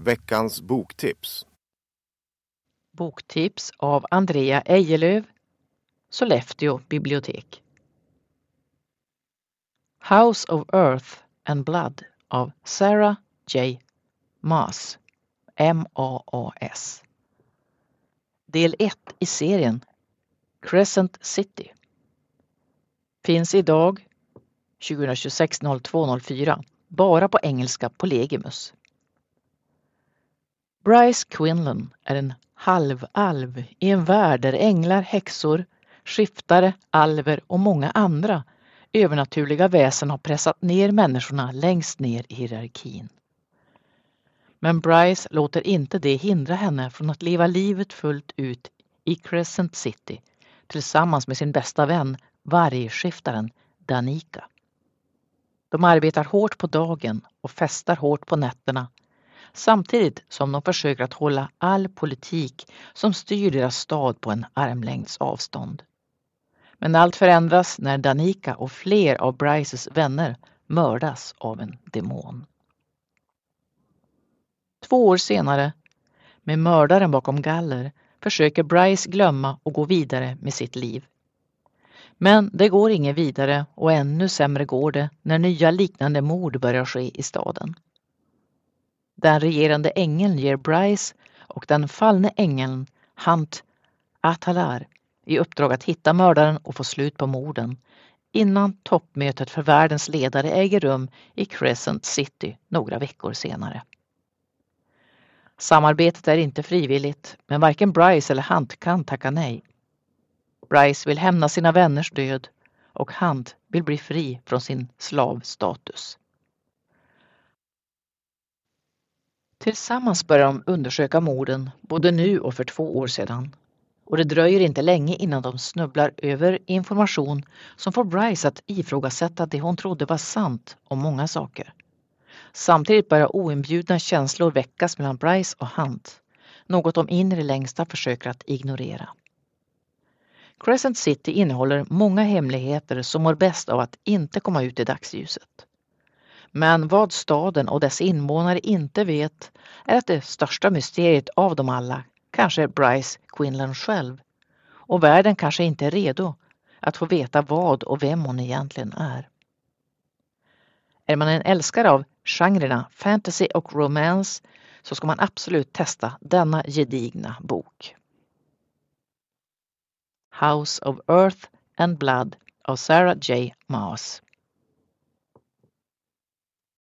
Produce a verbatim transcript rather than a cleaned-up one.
Veckans boktips. Boktips av Andrea Ejelöv, Sollefteå bibliotek. House of Earth and Blood av Sarah J. Maas, M A A S. Del ett i serien Crescent City. Finns idag tjugohundratjugosex noll två noll fyra bara på engelska på Legimus. Bryce Quinlan är en halvalv i en värld där änglar, häxor, skiftare, alver och många andra övernaturliga väsen har pressat ner människorna längst ner i hierarkin. Men Bryce låter inte det hindra henne från att leva livet fullt ut i Crescent City tillsammans med sin bästa vän, vargskiftaren Danica. De arbetar hårt på dagen och festar hårt på nätterna, samtidigt som de försöker att hålla all politik som styr deras stad på en armlängds avstånd. Men allt förändras när Danica och fler av Bryces vänner mördas av en demon. Två år senare, med mördaren bakom galler, försöker Bryce glömma och gå vidare med sitt liv. Men det går inget vidare och ännu sämre går det när nya liknande mord börjar ske i staden. Den regerande ängeln ger Bryce och den fallne ängeln Hunt Atalar i uppdrag att hitta mördaren och få slut på morden innan toppmötet för världens ledare äger rum i Crescent City några veckor senare. Samarbetet är inte frivilligt, men varken Bryce eller Hunt kan tacka nej. Bryce vill hämna sina vänners död och Hunt vill bli fri från sin slavstatus. Tillsammans börjar de undersöka morden både nu och för två år sedan. Och det dröjer inte länge innan de snubblar över information som får Bryce att ifrågasätta det hon trodde var sant om många saker. Samtidigt börjar oinbjudna känslor väckas mellan Bryce och Hunt, något de in i det längsta försöker att ignorera. Crescent City innehåller många hemligheter som mår bäst av att inte komma ut i dagsljuset. Men vad staden och dess invånare inte vet är att det största mysteriet av dem alla kanske är Bryce Quinlan själv. Och världen kanske inte är redo att få veta vad och vem hon egentligen är. Är man en älskare av genrerna fantasy och romance så ska man absolut testa denna gedigna bok. House of Earth and Blood av Sarah J. Maas.